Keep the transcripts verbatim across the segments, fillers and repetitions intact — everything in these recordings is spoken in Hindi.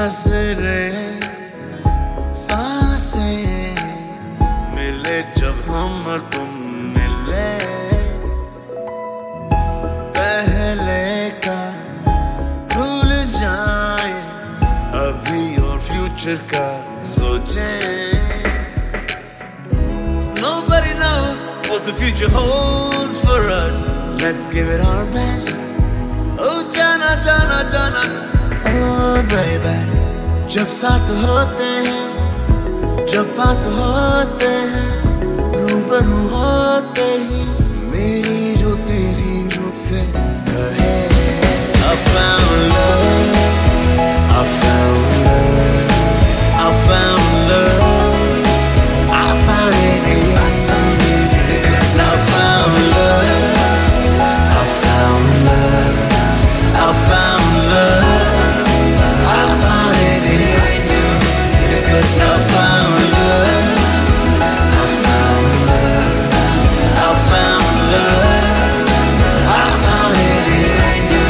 नजरें सांसें मिले जब हम और तुम मिले, पहले का भूल जाए अभी और फ्यूचर का सोचें। Nobody knows what the future holds for us. Let's give it our best. Oh जाना जाना जाना, oh baby, जब साथ होते हैं, जब पास होते हैं, रूबरू होते ही मेरी रूह तेरी रूह से कहे I found love, I found love, I found love, I found it in you, because I found love, I found love, I found love, I found it in you, because I found love, I found love, I found love, I found it in you.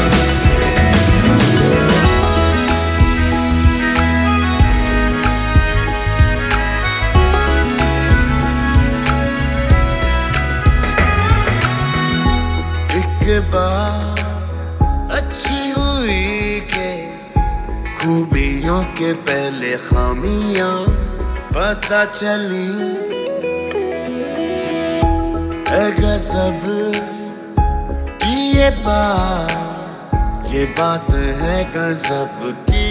एक बात अच्छी हुई के खूबियों के पहले खामियां पता चली, है गज़ब की ये बात, ये बात है गज़ब की।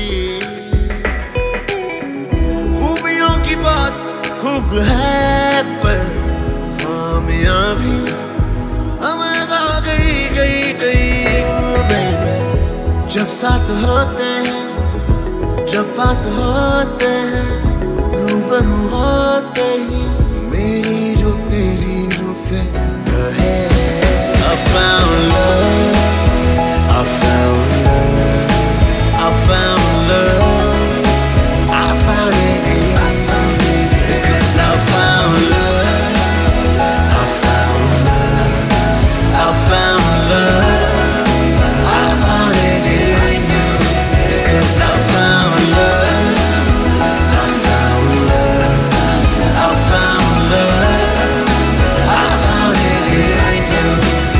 खूबियों की बात खूब है पर खामियां भी हमें आ गई गई गई। oh baby, जब साथ होते हैं, जब पास होते हैं, रूबरू होते ही मेरी रूह तेरी रूह से कहे I found love, I found love, I found love, I found it in you, because I found love, I found love, I found love, I found it in you, because I found love, I found love, I found love, I found it in you.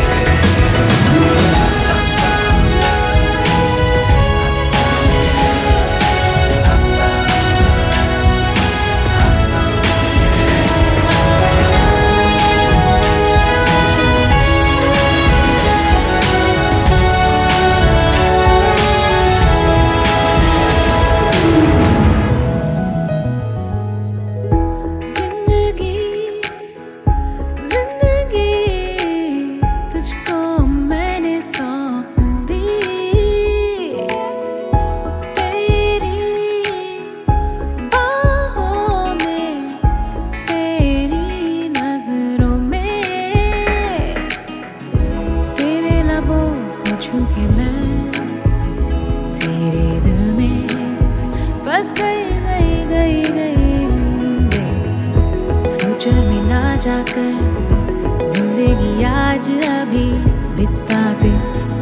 कि मैं तेरे दिल में बस गई गई गई गई बेबी, फ्यूचर में ना जाकर जिंदगी आज अभी बिता दे।